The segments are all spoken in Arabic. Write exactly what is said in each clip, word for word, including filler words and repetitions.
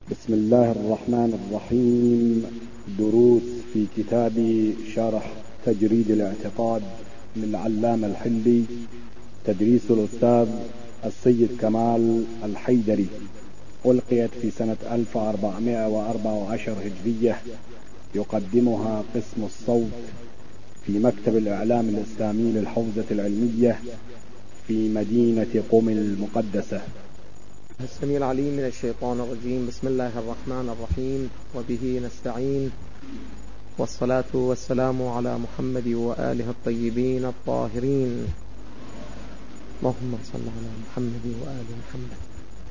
بسم الله الرحمن الرحيم. دروس في كتاب شرح تجريد الاعتقاد للعلامة الحلي، تدريس الأستاذ السيد كمال الحيدري، ألقيت في سنة ألف وأربعمائة وأربعة عشر هجرية. يقدمها قسم الصوت في مكتب الإعلام الإسلامي للحوزة العلمية في مدينة قم المقدسة. السميع العليم من الشيطان الرجيم. بسم الله الرحمن الرحيم، وبه نستعين، والصلاة والسلام على محمد وآله الطيبين الطاهرين. اللهم صل على محمد وآل محمد.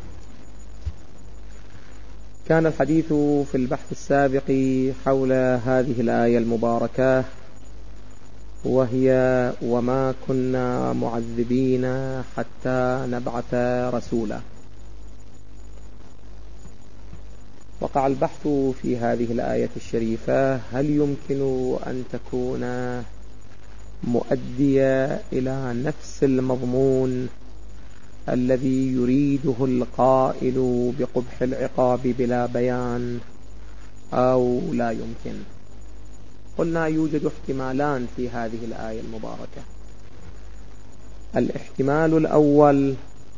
كان الحديث في البحث السابق حول هذه الآية المباركة، وهي وما كنا معذبين حتى نبعث رسولا. وقع البحث في هذه الآية الشريفة: هل يمكن أن تكون مؤدية إلى نفس المضمون الذي يريده القائل بقبح العقاب بلا بيان، أو لا يمكن؟ قلنا يوجد احتمالان في هذه الآية المباركة. الاحتمال الأول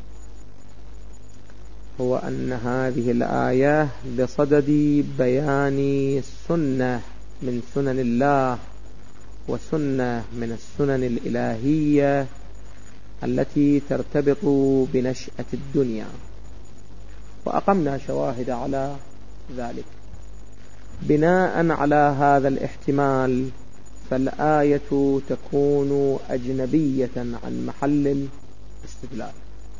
هو أن هذه الآية بصدد بيان سنة من سنن الله وسنة من السنن الإلهية التي ترتبط بنشأة الدنيا، وأقمنا شواهد على ذلك. بناء على هذا الاحتمال فالآية تكون أجنبية عن محل الاستدلال.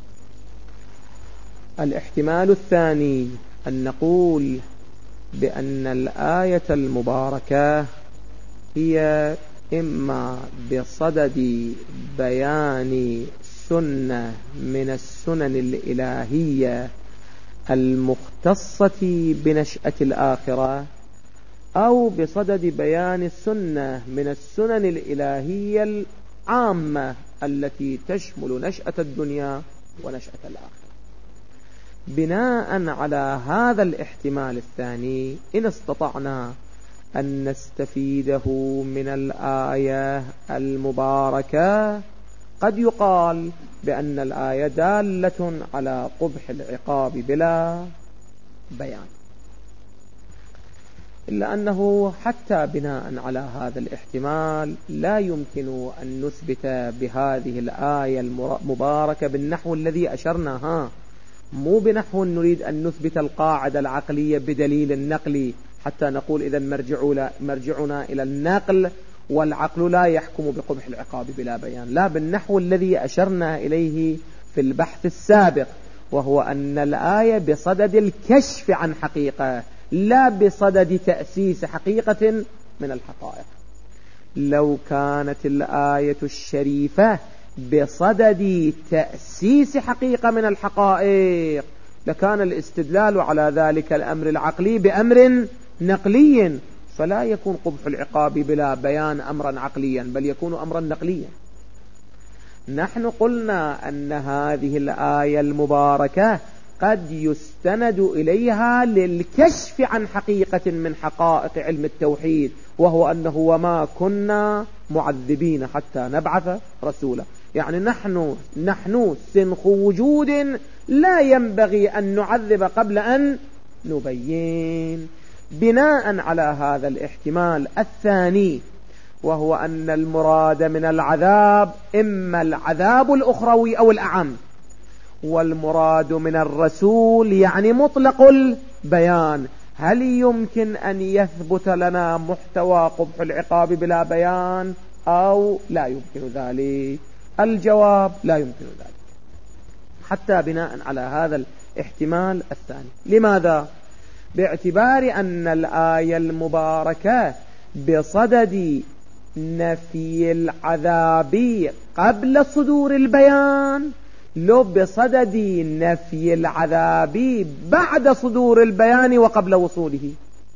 الاحتمال الثاني أن نقول بأن الآية المباركة هي إما بصدد بيان سنة من السنن الإلهية المختصة بنشأة الآخرة، أو بصدد بيان سنة من السنن الإلهية العامة التي تشمل نشأة الدنيا ونشأة الآخرة. بناء على هذا الاحتمال الثاني، إن استطعنا أن نستفيده من الآية المباركة، قد يقال بأن الآية دالة على قبح العقاب بلا بيان، إلا أنه حتى بناء على هذا الاحتمال لا يمكن أن نثبت بهذه الآية المباركة بالنحو الذي أشرناها، مو بنحو نريد أن نثبت القاعدة العقلية بدليل النقل حتى نقول إذا مرجعنا إلى النقل والعقل لا يحكم بقبح العقاب بلا بيان. لا، بالنحو الذي أشرنا إليه في البحث السابق، وهو أن الآية بصدد الكشف عن حقيقة لا بصدد تأسيس حقيقة من الحقائق. لو كانت الآية الشريفة بصدد تأسيس حقيقة من الحقائق لكان الاستدلال على ذلك الأمر العقلي بأمر نقلي، فلا يكون قبح العقاب بلا بيان أمرا عقليا، بل يكون أمرا نقليا. نحن قلنا أن هذه الآية المباركة قد يستند إليها للكشف عن حقيقة من حقائق علم التوحيد، وهو أنه وما كنا معذبين حتى نبعث رسولا. يعني نحن نحن سنخ وجود لا ينبغي أن نعذب قبل أن نبين. بناء على هذا الاحتمال الثاني، وهو أن المراد من العذاب إما العذاب الأخروي أو الأعم، والمراد من الرسول يعني مطلق البيان، هل يمكن أن يثبت لنا محتوى قبح العقاب بلا بيان أو لا يمكن ذلك؟ الجواب لا يمكن ذلك، حتى بناء على هذا الاحتمال الثاني. لماذا؟ باعتبار أن الآية المباركة بصدد نفي العذاب قبل صدور البيان، لو بصدد نفي العذاب بعد صدور البيان وقبل وصوله.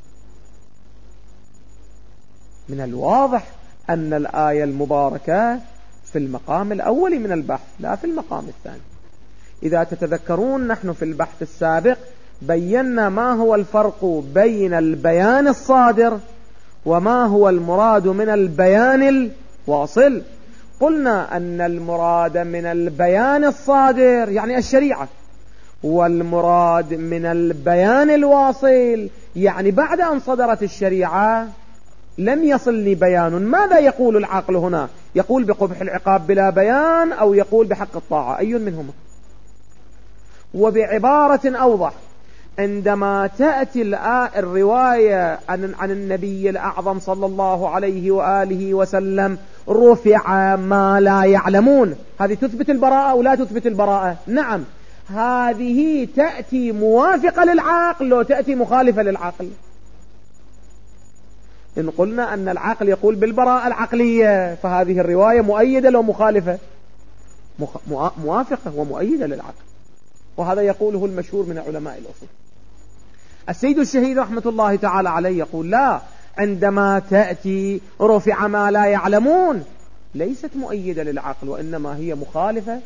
من الواضح أن الآية المباركة في المقام الأول من البحث لا في المقام الثاني. إذا تتذكرون نحن في البحث السابق بينا ما هو الفرق بين البيان الصادر وما هو المراد من البيان الواصل. قلنا أن المراد من البيان الصادر يعني الشريعة، والمراد من البيان الواصل يعني بعد أن صدرت الشريعة لم يصلني بيان. ماذا يقول العقل هنا؟ يقول بقبح العقاب بلا بيان أو يقول بحق الطاعة؟ أي منهما؟ وبعبارة أوضح، عندما تأتي الرواية عن, عن النبي الأعظم صلى الله عليه وآله وسلم رفع ما لا يعلمون، هذه تثبت البراءة أو لا تثبت البراءة؟ نعم، هذه تأتي موافقة للعقل لو تأتي مخالفة للعقل. إن قلنا أن العقل يقول بالبراءة العقلية فهذه الرواية مؤيدة لو مخالفة، موافقة ومؤيدة للعقل، وهذا يقوله المشهور من علماء الأصول. السيد الشهيد رحمة الله تعالى عليه يقول لا، عندما تأتي رفع ما لا يعلمون ليست مؤيدة للعقل وإنما هي مخالفة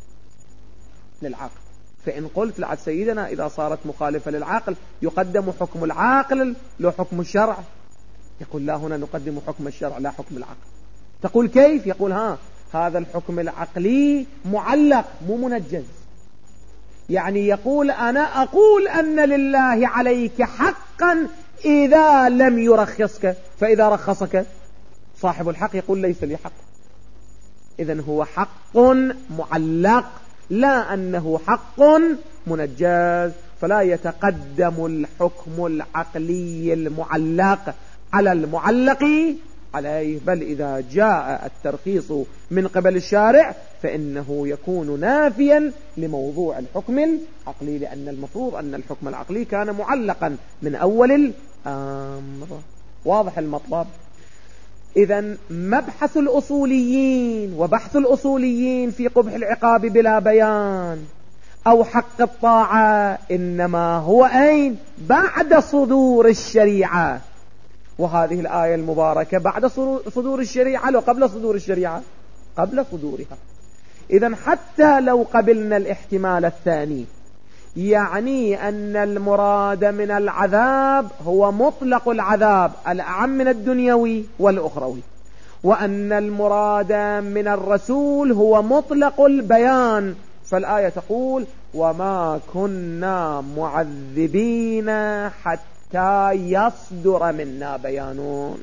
للعقل. فإن قلت لعد سيدنا إذا صارت مخالفة للعقل يقدم حكم العقل لو حكم الشرع، يقول لا، هنا نقدم حكم الشرع لا حكم العقل. تقول كيف؟ يقول ها، هذا الحكم العقلي معلق مو منجز، يعني يقول أنا أقول أن لله عليك حقا إذا لم يرخصك، فإذا رخصك صاحب الحق يقول ليس لي حق. إذن هو حق معلق لا أنه حق منجز، فلا يتقدم الحكم العقلي المعلق على المعلق عليه، بل إذا جاء الترخيص من قبل الشارع فإنه يكون نافيا لموضوع الحكم العقلي، لأن المفروض أن الحكم العقلي كان معلقا من أول الأمر. واضح المطلب؟ إذن مبحث الأصوليين وبحث الأصوليين في قبح العقاب بلا بيان أو حق الطاعة إنما هو أين؟ بعد صدور الشريعة. وهذه الآية المباركة بعد صدور الشريعة لو قبل صدور الشريعة؟ قبل صدورها. إذن حتى لو قبلنا الاحتمال الثاني، يعني أن المراد من العذاب هو مطلق العذاب الأعم من الدنيوي والأخروي، وأن المراد من الرسول هو مطلق البيان، فالآية تقول وما كنا معذبين حتى يصدر منا بيان.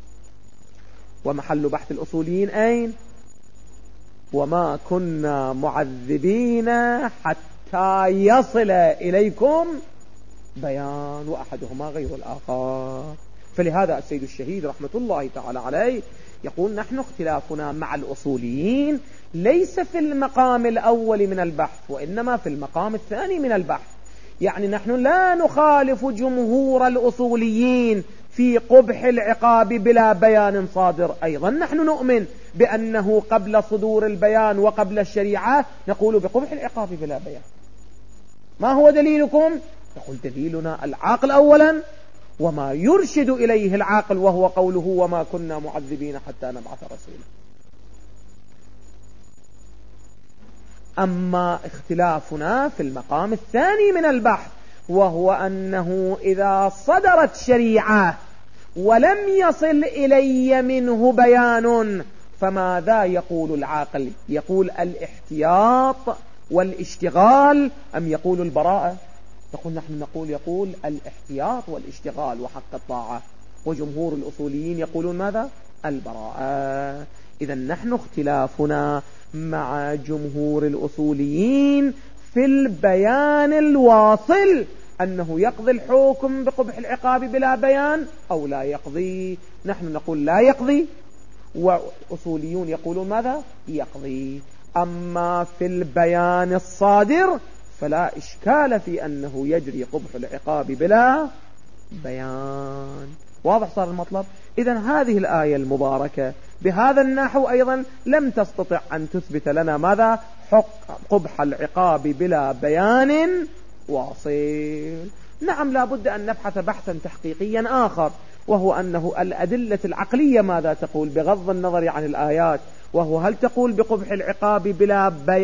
ومحل بحث الأصوليين أين؟ وما كنا معذبين حتى يصل إليكم بيان، وأحدهما غير الآخر. فلهذا السيد الشهيد رحمة الله تعالى عليه يقول نحن اختلافنا مع الأصوليين ليس في المقام الأول من البحث وإنما في المقام الثاني من البحث. يعني نحن لا نخالف جمهور الأصوليين في قبح العقاب بلا بيان صادر، أيضا نحن نؤمن بأنه قبل صدور البيان وقبل الشريعة نقول بقبح العقاب بلا بيان. ما هو دليلكم؟ يقول دليلنا العقل أولا وما يرشد إليه العقل، وهو قوله وما كنا معذبين حتى نبعث رسولا. أما اختلافنا في المقام الثاني من البحث، وهو أنه إذا صدرت شريعة ولم يصل إلي منه بيان فماذا يقول العاقل؟ يقول الاحتياط والاشتغال أم يقول البراءة؟ يقول نحن نقول يقول الاحتياط والاشتغال وحق الطاعة، وجمهور الأصوليين يقولون ماذا؟ البراءة. إذا نحن اختلافنا مع جمهور الأصوليين في البيان الواصل، أنه يقضي الحكم بقبح العقاب بلا بيان أو لا يقضي. نحن نقول لا يقضي، وأصوليون يقولون ماذا؟ يقضي. أما في البيان الصادر فلا إشكال في أنه يجري قبح العقاب بلا بيان. واضح صار المطلب؟ إذن هذه الآية المباركة بهذا النحو أيضا لم تستطع أن تثبت لنا ماذا؟ حق قبح العقاب بلا بيان واصل. نعم، لا بد أن نبحث بحثا تحقيقيا آخر، وهو أنه الأدلة العقلية ماذا تقول بغض النظر عن الآيات، وهو هل تقول بقبح العقاب بلا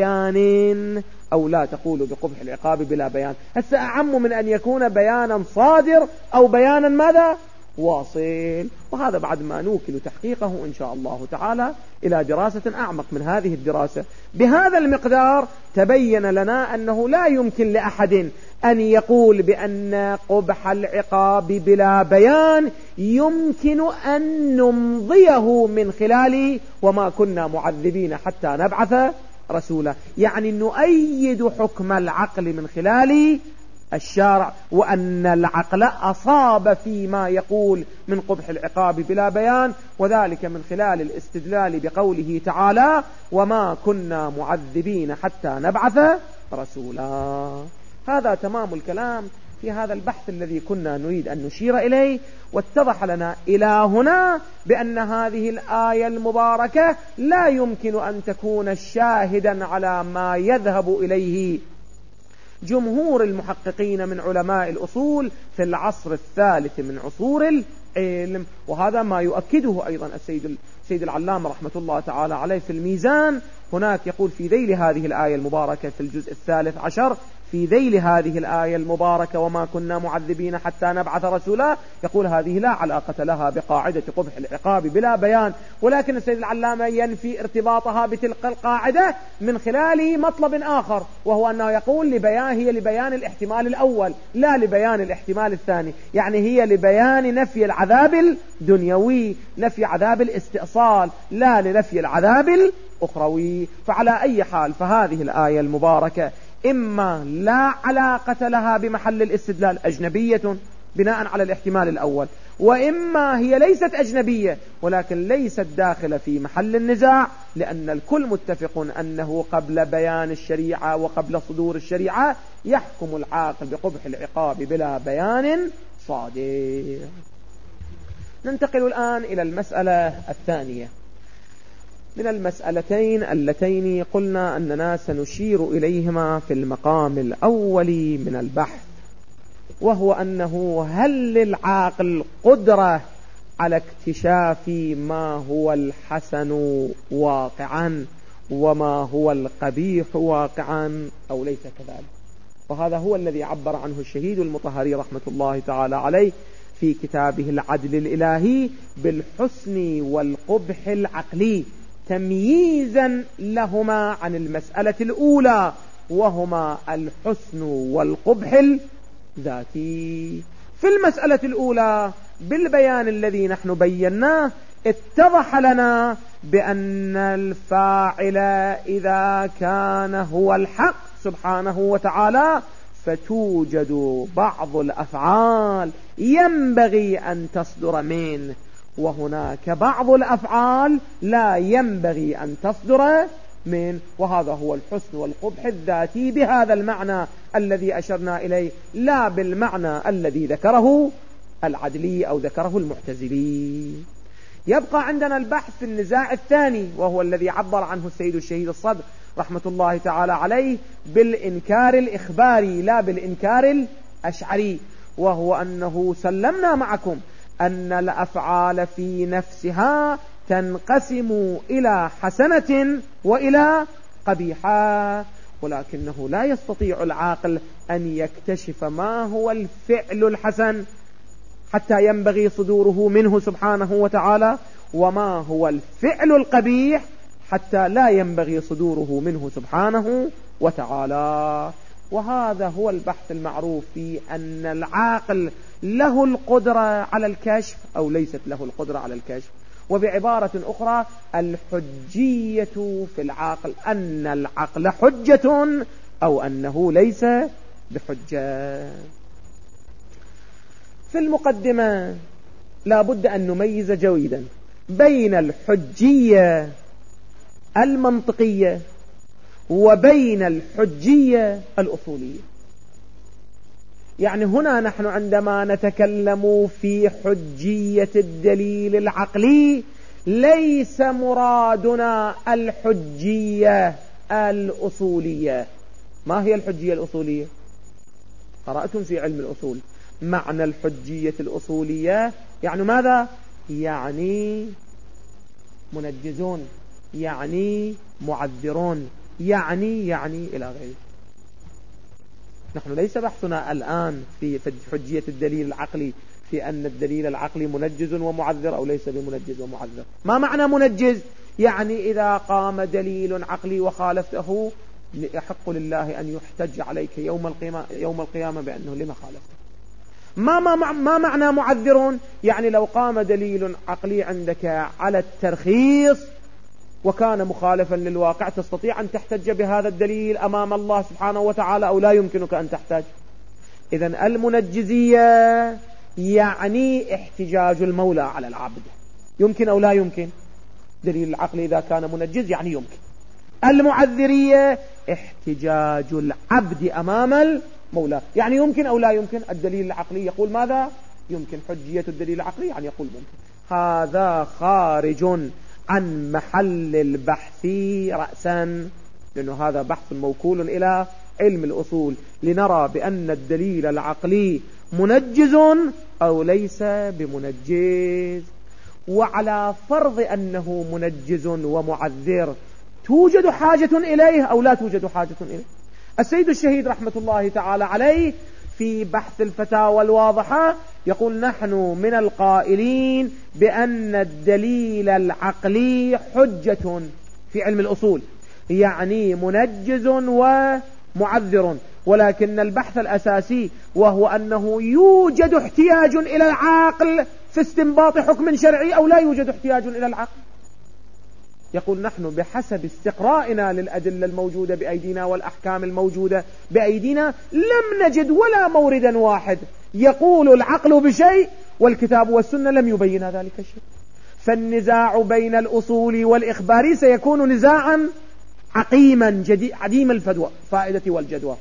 بيان أو لا تقول بقبح العقاب بلا بيان؟ هسه أعم من أن يكون بيانا صادر أو بيانا ماذا؟ واصل. وهذا بعد ما نوكل تحقيقه إن شاء الله تعالى إلى دراسة أعمق من هذه الدراسة. بهذا المقدار تبين لنا أنه لا يمكن لأحد أن يقول بأن قبح العقاب بلا بيان يمكن أن نمضيه من خلال وما كنا معذبين حتى نبعث رسولا، يعني نؤيد حكم العقل من خلال الشارع، وأن العقل أصاب فيما يقول من قبح العقاب بلا بيان، وذلك من خلال الاستدلال بقوله تعالى وما كنا معذبين حتى نبعث رسولا. هذا تمام الكلام في هذا البحث الذي كنا نريد أن نشير إليه. واتضح لنا إلى هنا بأن هذه الآية المباركة لا يمكن أن تكون شاهدا على ما يذهب إليه جمهور المحققين من علماء الأصول في العصر الثالث من عصور العلم. وهذا ما يؤكده أيضا السيد السيد العلامة رحمة الله تعالى عليه في الميزان. هناك يقول في ذيل هذه الآية المباركة في الجزء الثالث عشر في ذيل هذه الآية المباركة وما كنا معذبين حتى نبعث رسولا، يقول هذه لا علاقة لها بقاعدة قبح العقاب بلا بيان، ولكن السيد العلامة ينفي ارتباطها بتلك القاعدة من خلال مطلب آخر، وهو أنه يقول لبيان هي لبيان الاحتمال الأول لا لبيان الاحتمال الثاني، يعني هي لبيان نفي العذاب الدنيوي، نفي عذاب الاستئصال، لا لنفي العذاب الأخروي. فعلى أي حال فهذه الآية المباركة إما لا علاقة لها بمحل الاستدلال، أجنبية بناء على الاحتمال الأول، وإما هي ليست أجنبية ولكن ليست داخلة في محل النزاع، لأن الكل متفق أنه قبل بيان الشريعة وقبل صدور الشريعة يحكم العاقل بقبح العقاب بلا بيان صادر. ننتقل الآن إلى المسألة الثانية من المسألتين اللتين قلنا أننا سنشير إليهما في المقام الأول من البحث، وهو أنه هل للعاقل قدرة على اكتشاف ما هو الحسن واقعا وما هو القبيح واقعا أو ليس كذلك؟ وهذا هو الذي عبر عنه الشهيد المطهري رحمة الله تعالى عليه في كتابه العدل الإلهي بالحسن والقبح العقلي، تمييزا لهما عن المسألة الأولى وهما الحسن والقبح الذاتي. في المسألة الأولى بالبيان الذي نحن بيناه اتضح لنا بأن الفاعل إذا كان هو الحق سبحانه وتعالى فتوجد بعض الأفعال ينبغي أن تصدر منه، وهناك بعض الأفعال لا ينبغي أن تصدر من، وهذا هو الحسن والقبح الذاتي بهذا المعنى الذي أشرنا إليه، لا بالمعنى الذي ذكره العدلي أو ذكره المعتزلي. يبقى عندنا البحث في النزاع الثاني، وهو الذي عبر عنه السيد الشهيد الصدر رحمة الله تعالى عليه بالإنكار الإخباري لا بالإنكار الأشعري، وهو أنه سلمنا معكم أن الأفعال في نفسها تنقسم إلى حسنة وإلى قبيحة، ولكنه لا يستطيع العاقل أن يكتشف ما هو الفعل الحسن حتى ينبغي صدوره منه سبحانه وتعالى، وما هو الفعل القبيح حتى لا ينبغي صدوره منه سبحانه وتعالى. وهذا هو البحث المعروف في أن العاقل له القدرة على الكشف أو ليست له القدرة على الكشف، وبعبارة أخرى الحجية في العقل، أن العقل حجة أو أنه ليس بحجة. في المقدمة لا بد أن نميز جيدا بين الحجية المنطقية وبين الحجية الأصولية. يعني هنا نحن عندما نتكلم في حجية الدليل العقلي ليس مرادنا الحجية الأصولية. ما هي الحجية الأصولية؟ قرأتم في علم الأصول معنى الحجية الأصولية يعني ماذا؟ يعني منجزون، يعني معذرون، يعني يعني إلى غيره. نحن ليس بحثنا الآن في حجية الدليل العقلي في أن الدليل العقلي منجز ومعذر أو ليس بمنجز ومعذر. ما معنى منجز؟ يعني إذا قام دليل عقلي وخالفته يحق لله أن يحتج عليك يوم القيامة, يوم القيامة بأنه لما خالفته. ما, ما, ما معنى معذرون؟ يعني لو قام دليل عقلي عندك على الترخيص وكان مخالفا للواقع تستطيع أن تحتج بهذا الدليل أمام الله سبحانه وتعالى أو لا يمكنك أن تحتج. إذن المنجزية يعني احتجاج المولى على العبد، يمكن أو لا يمكن. دليل العقل إذا كان منجز يعني يمكن. المعذرية احتجاج العبد أمام المولى، يعني يمكن أو لا يمكن. الدليل العقلي يقول ماذا؟ يمكن. حجية الدليل العقلي يعني يقول ممكن. هذا خارج عن محل البحث رأسا، لأنه هذا بحث موكول إلى علم الأصول لنرى بأن الدليل العقلي منجز أو ليس بمنجز. وعلى فرض أنه منجز ومعذر توجد حاجة إليه أو لا توجد حاجة إليه؟ السيد الشهيد رحمة الله تعالى عليه في بحث الفتاوى الواضحة يقول نحن من القائلين بأن الدليل العقلي حجة في علم الأصول، يعني منجز ومعذر، ولكن البحث الأساسي وهو أنه يوجد احتياج إلى العقل في استنباط حكم شرعي أو لا يوجد احتياج إلى العقل. يقول نحن بحسب استقرائنا للأدلة الموجودة بأيدينا والأحكام الموجودة بأيدينا لم نجد ولا موردا واحد يقول العقل بشيء والكتاب والسنة لم يبين ذلك الشيء. فالنزاع بين الأصول والإخبار سيكون نزاعا عقيما عديم الفدوى فائدة والجدوى.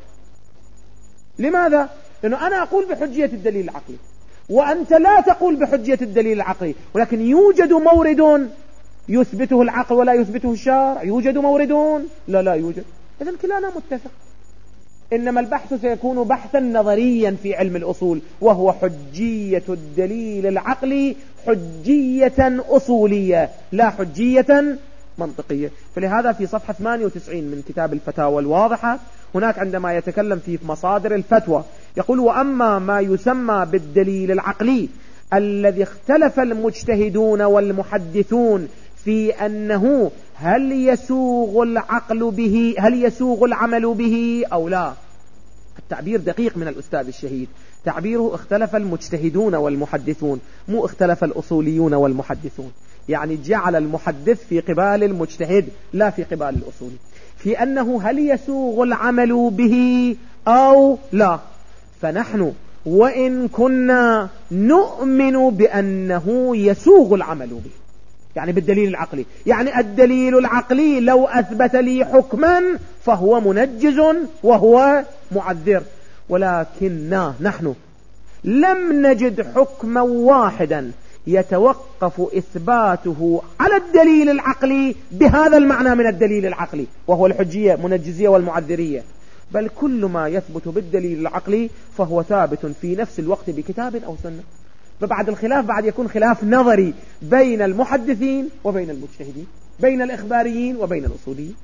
لماذا؟ لأنه أنا أقول بحجية الدليل العقلي وأنت لا تقول بحجية الدليل العقلي، ولكن يوجد مورد يثبته العقل ولا يثبته الشرع. يوجد موردون؟ لا لا يوجد. إذن كلانا متفق. إنما البحث سيكون بحثا نظريا في علم الأصول، وهو حجية الدليل العقلي حجية أصولية لا حجية منطقية. فلهذا في صفحة ثمانية وتسعين من كتاب الفتاوى الواضحة هناك عندما يتكلم في مصادر الفتوى يقول وأما ما يسمى بالدليل العقلي الذي اختلف المجتهدون والمحدثون في أنه هل يسوغ العقل به هل يسوغ العمل به أو لا. التعبير دقيق من الأستاذ الشهيد، تعبيره اختلف المجتهدون والمحدثون، مو اختلف الأصوليون والمحدثون. يعني جعل المحدث في قبال المجتهد لا في قبال الأصولي، في أنه هل يسوغ العمل به أو لا. فنحن وإن كنا نؤمن بأنه يسوغ العمل به، يعني بالدليل العقلي، يعني الدليل العقلي لو أثبت لي حكما فهو منجز وهو معذر، ولكننا نحن لم نجد حكما واحدا يتوقف إثباته على الدليل العقلي بهذا المعنى من الدليل العقلي وهو الحجية منجزية والمعذرية، بل كل ما يثبت بالدليل العقلي فهو ثابت في نفس الوقت بكتاب أو سنة. فبعد الخلاف بعد يكون خلاف نظري بين المحدثين وبين المجتهدين، بين الإخباريين وبين الأصوليين.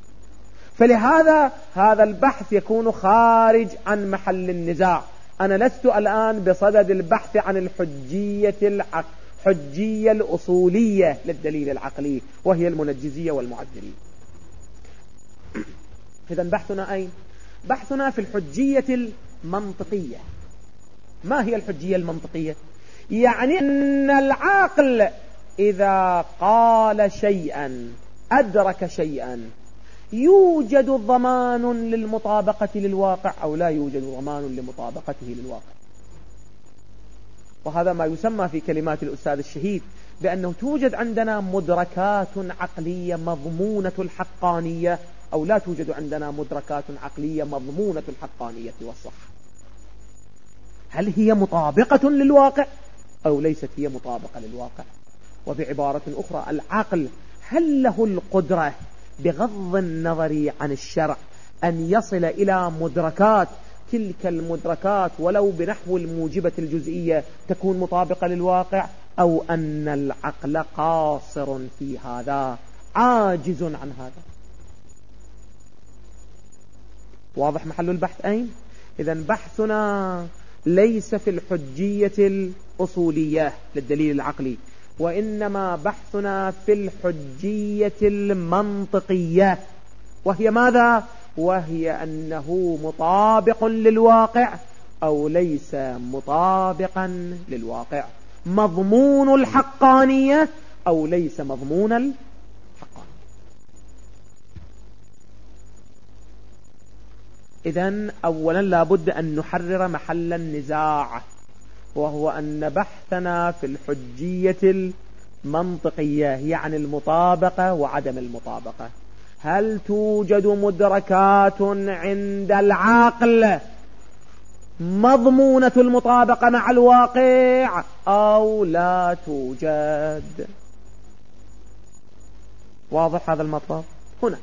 فلهذا هذا البحث يكون خارج عن محل النزاع. أنا لست الآن بصدد البحث عن الحجية العقل حجية الأصولية للدليل العقلي وهي المنجزية والمعذرية. إذن بحثنا أين؟ بحثنا في الحجية المنطقية. ما هي الحجية المنطقية؟ يعني أن العقل إذا قال شيئا أدرك شيئا يوجد ضمان للمطابقة للواقع أو لا يوجد ضمان لمطابقته للواقع. وهذا ما يسمى في كلمات الأستاذ الشهيد بأنه توجد عندنا مدركات عقلية مضمونة الحقانية أو لا توجد عندنا مدركات عقلية مضمونة الحقانية والصحة. هل هي مطابقة للواقع أو ليست هي مطابقة للواقع؟ وبعبارة أخرى العقل هل له القدرة بغض النظر عن الشرع أن يصل إلى مدركات تلك المدركات ولو بنحو الموجبة الجزئية تكون مطابقة للواقع، أو أن العقل قاصر في هذا عاجز عن هذا. واضح محل البحث أين؟ إذن بحثنا ليس في الحجية الأصولية للدليل العقلي، وإنما بحثنا في الحجية المنطقية، وهي ماذا؟ وهي أنه مطابق للواقع أو ليس مطابقا للواقع، مضمون الحقانية أو ليس مضمون الحقانية. إذن أولا لابد أن نحرر محل النزاع، وهو أن بحثنا في الحجية المنطقية يعني المطابقة وعدم المطابقة. هل توجد مدركات عند العقل مضمونة المطابقة مع الواقع أو لا توجد؟ واضح هذا المطلب؟ هنا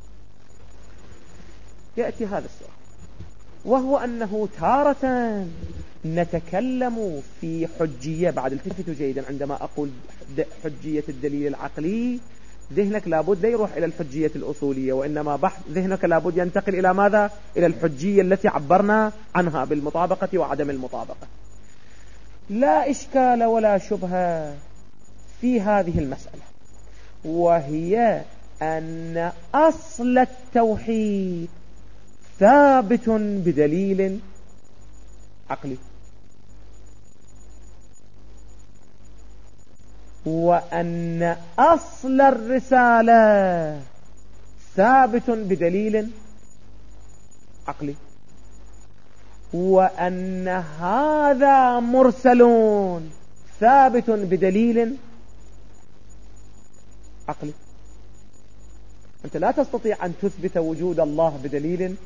يأتي هذا السؤال، وهو أنه تارة نتكلم في حجية. بعد التفتوا جيدا، عندما أقول حجية الدليل العقلي ذهنك لابد لا يروح إلى الحجية الأصولية، وإنما بحث ذهنك لابد ينتقل إلى ماذا؟ إلى الحجية التي عبرنا عنها بالمطابقة وعدم المطابقة. لا إشكال ولا شبهة في هذه المسألة، وهي أن أصل التوحيد ثابت بدليل عقلي، وأن أصل الرسالة ثابت بدليل عقلي، وأن هذا مرسل ثابت بدليل عقلي. أنت لا تستطيع أن تثبت وجود الله بدليل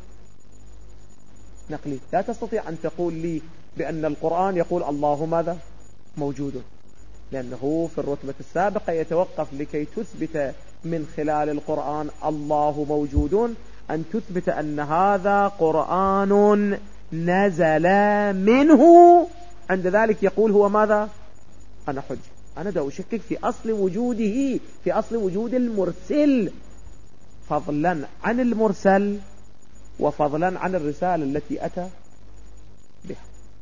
نقلي. لا تستطيع أن تقول لي بأن القرآن يقول الله ماذا؟ موجود، لأنه في الرتبة السابقة يتوقف لكي تثبت من خلال القرآن الله موجود أن تثبت أن هذا قرآن نزل منه. عند ذلك يقول هو ماذا؟ أنا حج، أنا دا أشكك في أصل وجوده، في أصل وجود المرسل، فضلا عن المرسل وفضلا عن الرسالة التي أتى بها.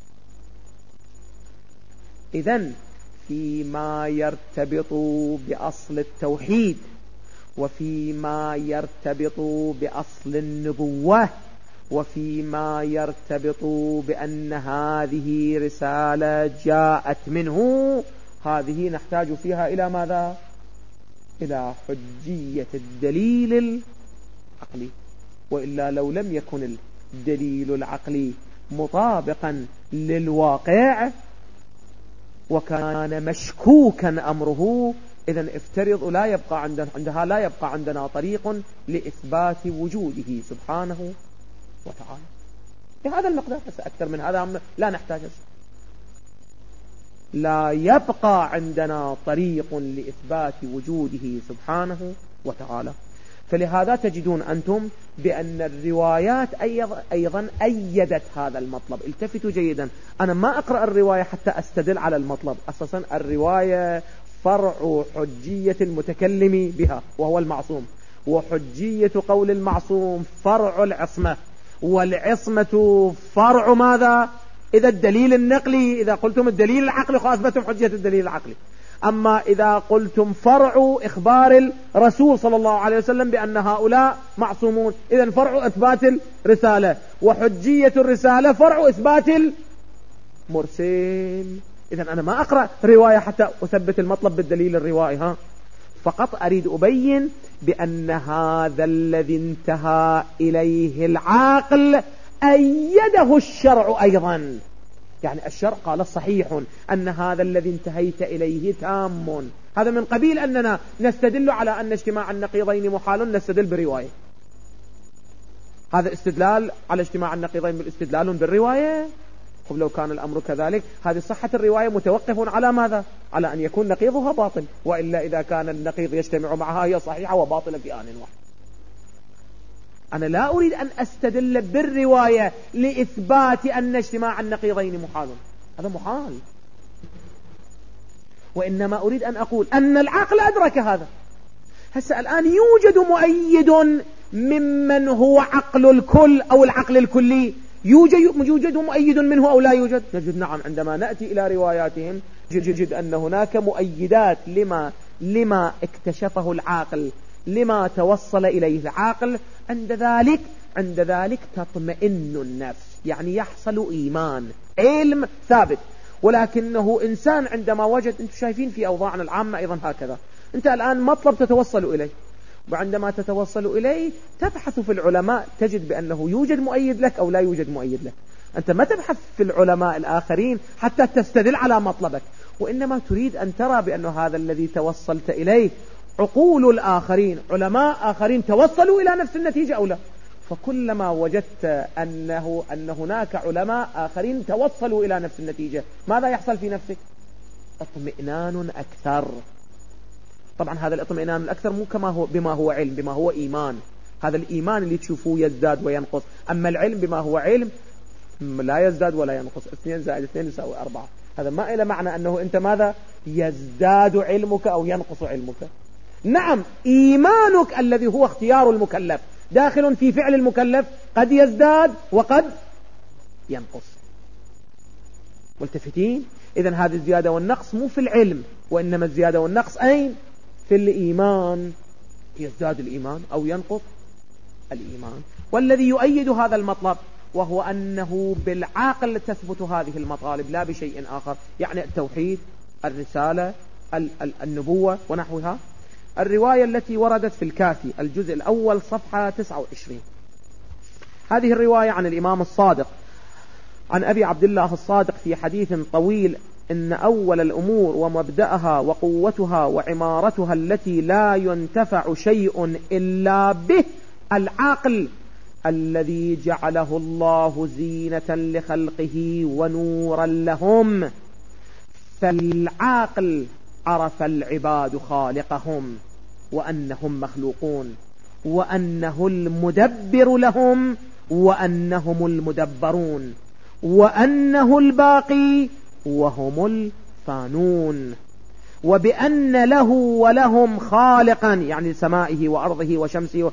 إذن فيما يرتبط بأصل التوحيد، وفيما يرتبط بأصل النبوة، وفيما يرتبط بأن هذه رسالة جاءت منه، هذه نحتاج فيها إلى ماذا؟ إلى حجية الدليل العقلي. وإلا لو لم يكن الدليل العقلي مطابقا للواقع وكان مشكوكا أمره، إذن افترض لا يبقى عندنا عندها لا يبقى عندنا طريق لإثبات وجوده سبحانه وتعالى. بهذا المقدار بس، أكثر من هذا لا نحتاج. لا يبقى عندنا طريق لإثبات وجوده سبحانه وتعالى. فلهذا تجدون أنتم بأن الروايات أيضا أيدت هذا المطلب. التفتوا جيدا، أنا ما أقرأ الرواية حتى أستدل على المطلب. أساسا الرواية فرع حجية المتكلم بها وهو المعصوم، وحجية قول المعصوم فرع العصمة، والعصمة فرع ماذا؟ إذا الدليل النقلي، إذا قلتم الدليل العقلي فأثبتم حجية الدليل العقلي. أما إذا قلتم فرع إخبار الرسول صلى الله عليه وسلم بأن هؤلاء معصومون، إذن فرع إثبات الرسالة، وحجية الرسالة فرع إثبات المرسل. إذن أنا ما أقرأ رواية حتى أثبت المطلب بالدليل الروائي، ها فقط أريد أبين بأن هذا الذي انتهى إليه العقل أيده الشرع أيضا. يعني الشرع قال صحيح أن هذا الذي انتهيت إليه تام. هذا من قبيل أننا نستدل على أن اجتماع النقيضين محال، نستدل برواية. هذا استدلال على اجتماع النقيضين بالاستدلال بالرواية. طب لو كان الأمر كذلك، هذه صحة الرواية متوقف على ماذا؟ على أن يكون نقيضها باطل، وإلا إذا كان النقيض يجتمع معها هي صحيحة وباطلة في آن واحد. أنا لا أريد أن أستدل بالرواية لإثبات أن اجتماع النقيضين محال، هذا محال. وإنما أريد أن أقول أن العقل أدرك هذا، هسه الآن يوجد مؤيد ممن هو عقل الكل أو العقل الكلي، يوجد, يوجد مؤيد منه أو لا يوجد؟ نجد نعم، عندما نأتي إلى رواياتهم نجد أن هناك مؤيدات لما, لما اكتشفه العاقل، لما توصل إليه العاقل. عند ذلك عند ذلك تطمئن النفس، يعني يحصل إيمان، علم ثابت. ولكنه إنسان عندما وجد، أنتم شايفين في أوضاعنا العامة أيضا هكذا، أنت الآن مطلب تتوصل إليه، وعندما تتوصل إليه تبحث في العلماء، تجد بأنه يوجد مؤيد لك أو لا يوجد مؤيد لك. أنت ما تبحث في العلماء الآخرين حتى تستدل على مطلبك، وإنما تريد أن ترى بأن هذا الذي توصلت إليه عقول الآخرين، علماء آخرين توصلوا إلى نفس النتيجة أو لا. فكلما وجدت أنه أن هناك علماء آخرين توصلوا إلى نفس النتيجة، ماذا يحصل في نفسك؟ اطمئنان أكثر. طبعا هذا الاطمئنان الأكثر مو كما هو بما هو علم، بما هو إيمان. هذا الإيمان اللي تشوفوه يزداد وينقص، أما العلم بما هو علم لا يزداد ولا ينقص. اثنين زائد اثنين يساوي أربعة. هذا ما إلى معنى أنه أنت ماذا يزداد علمك أو ينقص علمك. نعم، إيمانك الذي هو اختيار المكلف داخل في فعل المكلف، قد يزداد وقد ينقص. ملتفتين؟ إذن هذه الزيادة والنقص مو في العلم، وإنما الزيادة والنقص أين؟ في الإيمان. يزداد الإيمان أو ينقص الإيمان. والذي يؤيد هذا المطلب وهو أنه بالعقل تثبت هذه المطالب لا بشيء آخر، يعني التوحيد، الرسالة، النبوة ونحوها. الرواية التي وردت في الكافي الجزء الأول صفحة تسعة وعشرين، هذه الرواية عن الإمام الصادق عن أبي عبد الله الصادق في حديث طويل: إن أول الأمور ومبدأها وقوتها وعمارتها التي لا ينتفع شيء إلا به العقل الذي جعله الله زينة لخلقه ونورا لهم. فالعاقل عرف العباد خالقهم وأنهم مخلوقون، وأنه المدبر لهم وأنهم المدبرون، وأنه الباقي وهم الفانون، وبأن له ولهم خالقا يعني سمائه وأرضه وشمسه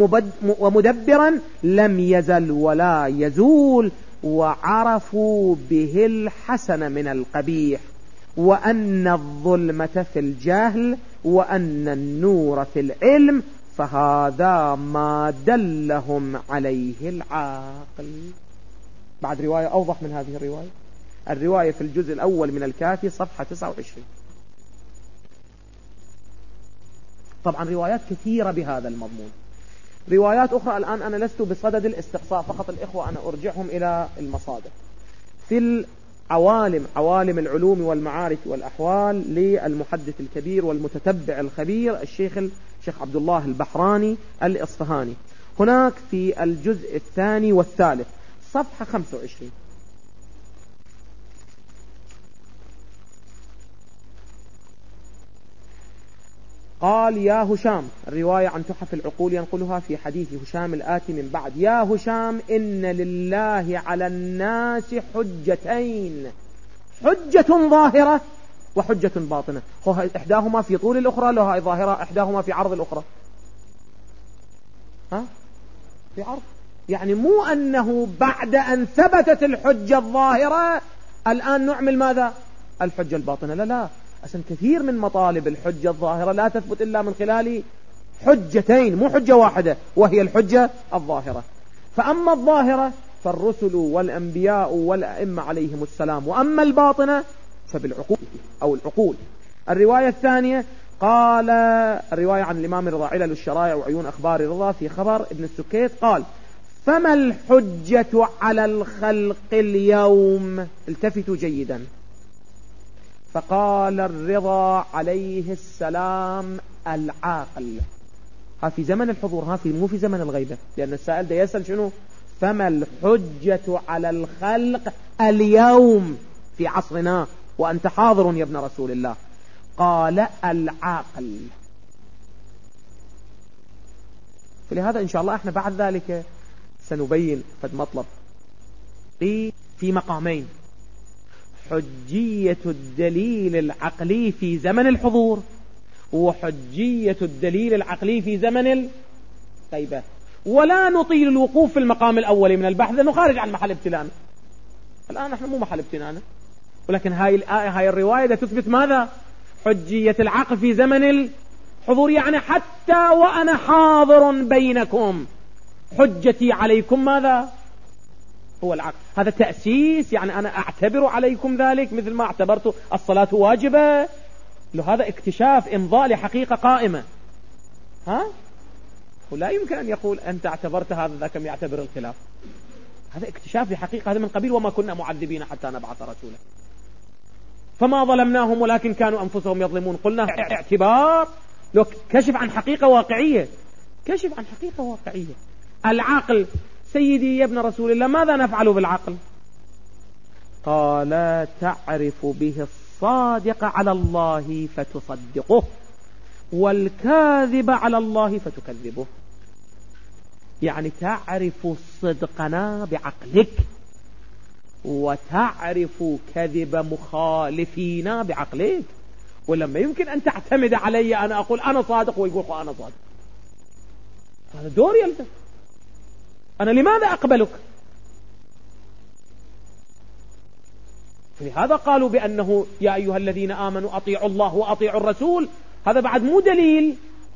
ومدبرا لم يزل ولا يزول، وعرفوا به الحسن من القبيح، وأن الظلمة في الجهل وأن النور في العلم، فهذا ما دلهم عليه العاقل. بعد رواية أوضح من هذه الرواية، الرواية في الجزء الأول من الكافي صفحة تسعة وعشرين. طبعا روايات كثيرة بهذا المضمون، روايات أخرى الآن أنا لست بصدد الاستقصاء، فقط الإخوة أنا أرجعهم إلى المصادر. في العوالم، عوالم العلوم والمعارف والأحوال للمحدث الكبير والمتتبع الخبير الشيخ الشيخ عبد الله البحراني الإصفهاني، هناك في الجزء الثاني والثالث صفحة خمسة وعشرين، قال: يا هشام، الرواية عن تحف العقول ينقلها في حديث هشام الآتي من بعد: يا هشام، إن لله على الناس حجتين، حجة ظاهرة وحجة باطنة. إحداهما في طول الأخرى، لها ظاهرة، إحداهما في عرض الأخرى. ها؟ في عرض، يعني مو أنه بعد أن ثبتت الحجة الظاهرة الآن نعمل ماذا؟ الحجة الباطنة. لا لا، أصلا كثير من مطالب الحجة الظاهرة لا تثبت إلا من خلال حجتين، مو حجة واحدة، وهي الحجة الظاهرة. فأما الظاهرة فالرسل والأنبياء والأئمة عليهم السلام، وأما الباطنة فبالعقول أو العقول. الرواية الثانية قال، الرواية عن الإمام الرضا علل الشرائع وعيون أخبار الرضا في خبر ابن السكيت قال: فما الحجة على الخلق اليوم؟ التفتوا جيدا. فقال الرضا عليه السلام: العاقل. ها في زمن الحضور، ها في مو في زمن الغيبة، لأن السائل ده يسأل شنو؟ فما الحجة على الخلق اليوم في عصرنا وأنت حاضر يا ابن رسول الله؟ قال: العاقل. فلهذا إن شاء الله احنا بعد ذلك سنبين فد مطلب في مقامين: حجية الدليل العقلي في زمن الحضور، وحجية الدليل العقلي في زمن الغيبة. ولا نطيل الوقوف في المقام الأول من البحث لأنه خارج عن محل ابتلانا. الآن نحن مو محل ابتلانا، ولكن هاي الآية هاي الرواية تثبت ماذا؟ حجية العقل في زمن الحضور، يعني حتى وأنا حاضر بينكم حجتي عليكم ماذا؟ هو العقل. هذا تأسيس، يعني أنا أعتبر عليكم ذلك مثل ما اعتبرت الصلاة واجبة. لو هذا اكتشاف إمضاء لحقيقة قائمة، ها؟ ولا يمكن أن يقول أنت اعتبرت هذا ذا كم يعتبر الخلاف. هذا اكتشاف لحقيقة، هذا من قبيل وما كنا معذبين حتى نبعث رسولا. فما ظلمناهم ولكن كانوا أنفسهم يظلمون. قلنا اعتبار، لو كشف عن حقيقة واقعية، كشف عن حقيقة واقعية. العقل سيدي يا ابن رسول الله، ماذا نفعل بالعقل؟ قال تعرف به الصادق على الله فتصدقه والكاذب على الله فتكذبه. يعني تعرف صدقنا بعقلك وتعرف كذب مخالفينا بعقلك. ولما يمكن أن تعتمد علي أنا أقول أنا صادق ويقول أنا صادق، هذا دور يلزم. أنا لماذا أقبلك؟ فلهذا قالوا بأنه يا أيها الذين آمنوا أطيعوا الله وأطيعوا الرسول. هذا بعد مو دليل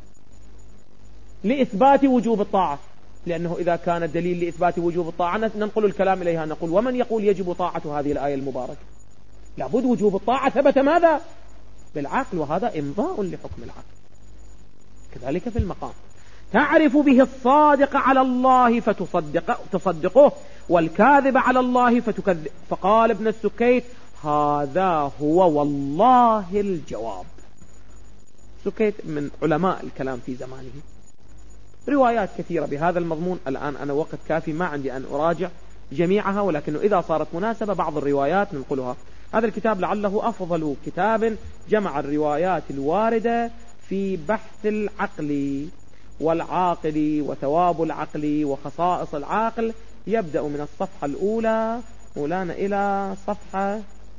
لإثبات وجوب الطاعة، لأنه إذا كان الدليل لإثبات وجوب الطاعة ننقل الكلام إليها، نقول ومن يقول يجب طاعة هذه الآية المباركة؟ لابد وجوب الطاعة ثبت ماذا؟ بالعقل، وهذا إمضاء لحكم العقل. كذلك في المقام تعرف به الصادق على الله فتصدق تصدقه والكاذب على الله فتكذب. فقال ابن السكيت هذا هو والله الجواب. سكيت من علماء الكلام في زمانه، روايات كثيرة بهذا المضمون. الآن أنا وقت كافي ما عندي أن أراجع جميعها، ولكنه إذا صارت مناسبة بعض الروايات ننقلها. هذا الكتاب لعله أفضل كتاب جمع الروايات الواردة في بحث العقل والعاقل وثواب العقل وخصائص العاقل. يبدأ من الصفحة الأولى مولانا إلى صفحة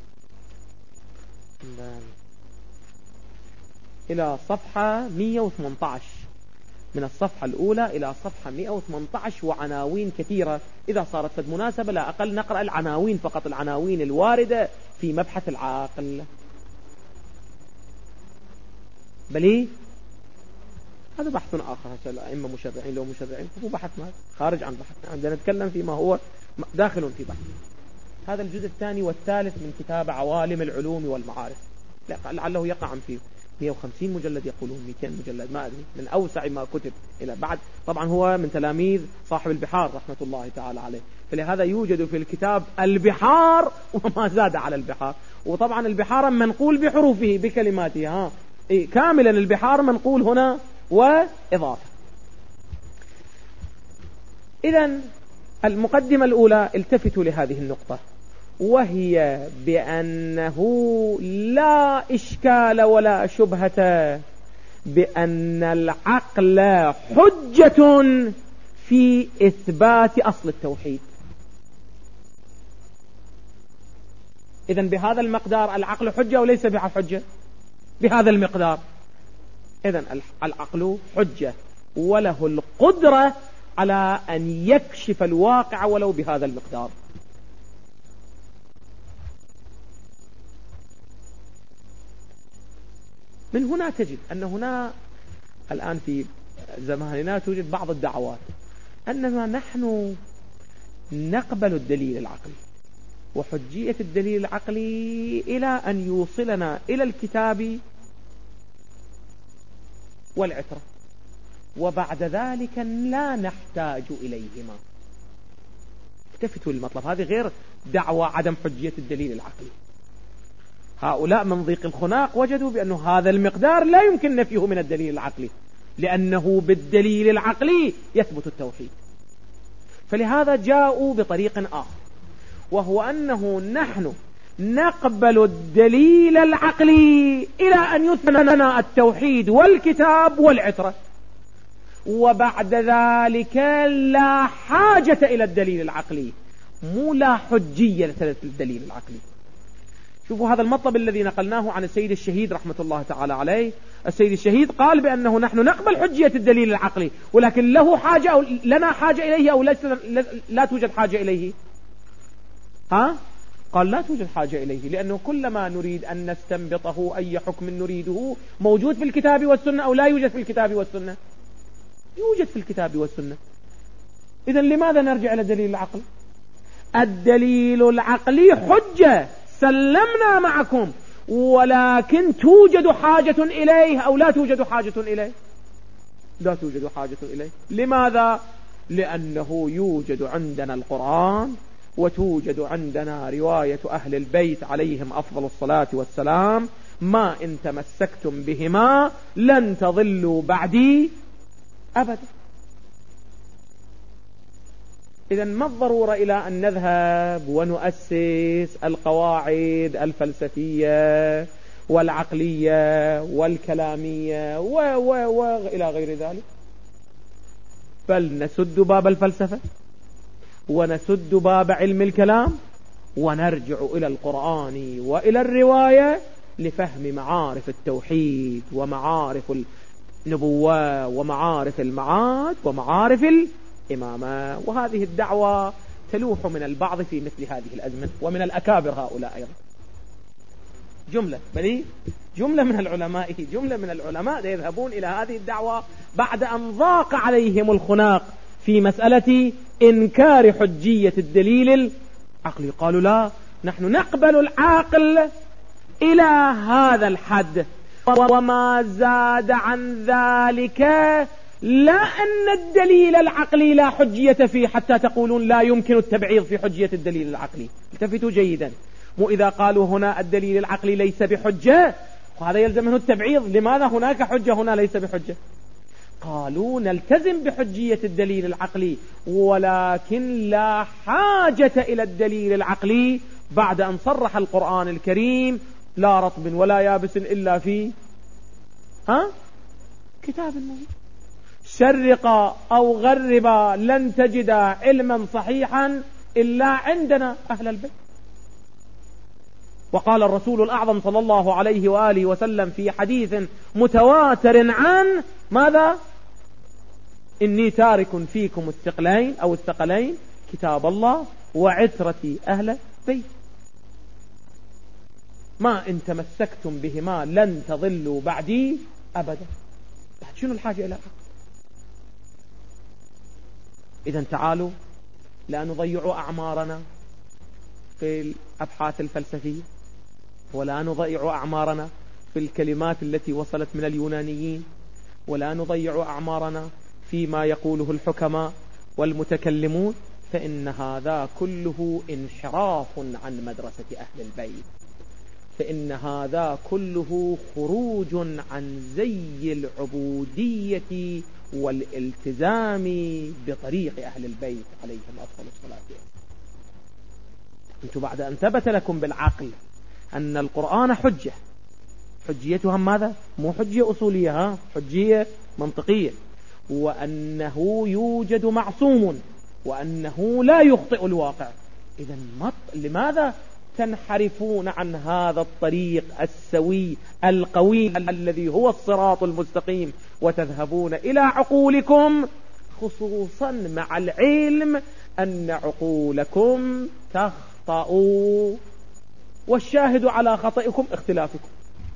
إلى صفحة مئة وثمانية عشر، من الصفحة الأولى إلى صفحة مئة وثمانية عشر، وعناوين كثيرة. إذا صارت فد مناسبة لا أقل نقرأ العناوين فقط، العناوين الواردة في مبحث العاقل. بلي هذا بحث آخر، الأئمة مشرعين لو مشرعين هو بحث ما خارج عن بحثنا، عندنا نتكلم فيما هو داخل في بحث. هذا الجزء الثاني والثالث من كتاب عوالم العلوم والمعارف، لعله يقع فيه مئة وخمسين مجلد، يقولون مئتين مجلد، ما أدري، من أوسع ما كتب إلى بعد. طبعا هو من تلاميذ صاحب البحار رحمة الله تعالى عليه، فلهذا يوجد في الكتاب البحار وما زاد على البحار. وطبعا البحار منقول بحروفه بكلماته، ها إيه كاملا البحار منقول هنا وإضافة. إذن المقدمة الأولى التفتوا لهذه النقطة، وهي بأنه لا إشكال ولا شبهة بأن العقل حجة في إثبات أصل التوحيد. إذن بهذا المقدار العقل حجة وليس بحجة بهذا المقدار. إذن العقل حجة وله القدرة على أن يكشف الواقع ولو بهذا المقدار. من هنا تجد أن هنا الآن في زماننا توجد بعض الدعوات أننا نحن نقبل الدليل العقلي وحجية الدليل العقلي إلى أن يوصلنا إلى الكتاب والعترة، وبعد ذلك لا نحتاج إليهما. التفتوا للمطلب، هذه غير دعوة عدم حجية الدليل العقلي. هؤلاء من ضيق الخناق وجدوا بأن هذا المقدار لا يمكن نفيه من الدليل العقلي، لأنه بالدليل العقلي يثبت التوحيد. فلهذا جاءوا بطريق آخر، وهو أنه نحن نقبل الدليل العقلي إلى أن يثبت لنا التوحيد والكتاب والعترة، وبعد ذلك لا حاجة إلى الدليل العقلي، مو لا حجية للدليل العقلي. شوفوا هذا المطلب الذي نقلناه عن السيد الشهيد رحمة الله تعالى عليه. السيد الشهيد قال بأنه نحن نقبل حجية الدليل العقلي، ولكن له حاجة أو لنا حاجة إليه أو لا توجد حاجة إليه؟ ها؟ قال لا توجد حاجة إليه، لأنه كلما نريد أن نستنبطه أي حكم نريده موجود في الكتاب والسنة أو لا يوجد في الكتاب والسنة؟ يوجد في الكتاب والسنة. إذن لماذا نرجع إلى الدليل العقلي؟ الدليل العقلي حجة سلمنا معكم، ولكن توجد حاجة إليه أو لا توجد حاجة إليه؟ لا توجد حاجة إليه. لماذا؟ لأنه يوجد عندنا القرآن، وتوجد عندنا رواية أهل البيت عليهم أفضل الصلاة والسلام: ما إن تمسكتم بهما لن تضلوا بعدي أبدا. إذن ما الضرورة إلى أن نذهب ونؤسس القواعد الفلسفية والعقلية والكلامية و و و إلى غير ذلك؟ بل نسد باب الفلسفة ونسد باب علم الكلام ونرجع إلى القرآن وإلى الرواية لفهم معارف التوحيد ومعارف النبوة ومعارف المعاد ومعارف الإمامة. وهذه الدعوة تلوح من البعض في مثل هذه الأزمنة، ومن الأكابر هؤلاء أيضا جملة بل جملة من العلماء جملة من العلماء يذهبون إلى هذه الدعوة بعد أن ضاق عليهم الخناق في مسألة إنكار حجية الدليل العقلي. قالوا لا، نحن نقبل العاقل إلى هذا الحد، وما زاد عن ذلك لا أن الدليل العقلي لا حجية فيه حتى تقولون لا يمكن التبعيض في حجية الدليل العقلي. التفتوا جيدا، مو إذا قالوا هنا الدليل العقلي ليس بحجة وهذا يلزم منه التبعيض، لماذا هناك حجة هنا ليس بحجة؟ قالوا نلتزم بحجية الدليل العقلي، ولكن لا حاجة إلى الدليل العقلي بعد أن صرح القرآن الكريم: لا رطب ولا يابس إلا في ها كتاب مبين. شرقا أو غربا لن تجد علما صحيحا إلا عندنا أهل البيت. وقال الرسول الأعظم صلى الله عليه وآله وسلم في حديث متواتر عن ماذا؟ إني تارك فيكم الثقلين أو الثقلين كتاب الله وعترتي أهل بيت، ما إن تمسكتم بهما لن تضلوا بعدي أبدا. شنو الحاجة إلى العقل؟ إذن تعالوا لا نضيع أعمارنا في الأبحاث الفلسفية، ولا نضيع أعمارنا في الكلمات التي وصلت من اليونانيين، ولا نضيع أعمارنا فيما يقوله الحكماء والمتكلمون، فإن هذا كله انحراف عن مدرسة أهل البيت، فإن هذا كله خروج عن زي العبودية والالتزام بطريق أهل البيت عليهم أفضل الصلاة والسلام. أنتم بعد أن ثبت لكم بالعقل أن القرآن حجة، حجيتها ماذا؟ مو حجية أصولية، ها حجية منطقية، وأنه يوجد معصوم وأنه لا يخطئ الواقع. إذن لماذا تنحرفون عن هذا الطريق السوي القوي الذي هو الصراط المستقيم وتذهبون إلى عقولكم، خصوصا مع العلم أن عقولكم تخطأ، والشاهد على خطئكم اختلافكم.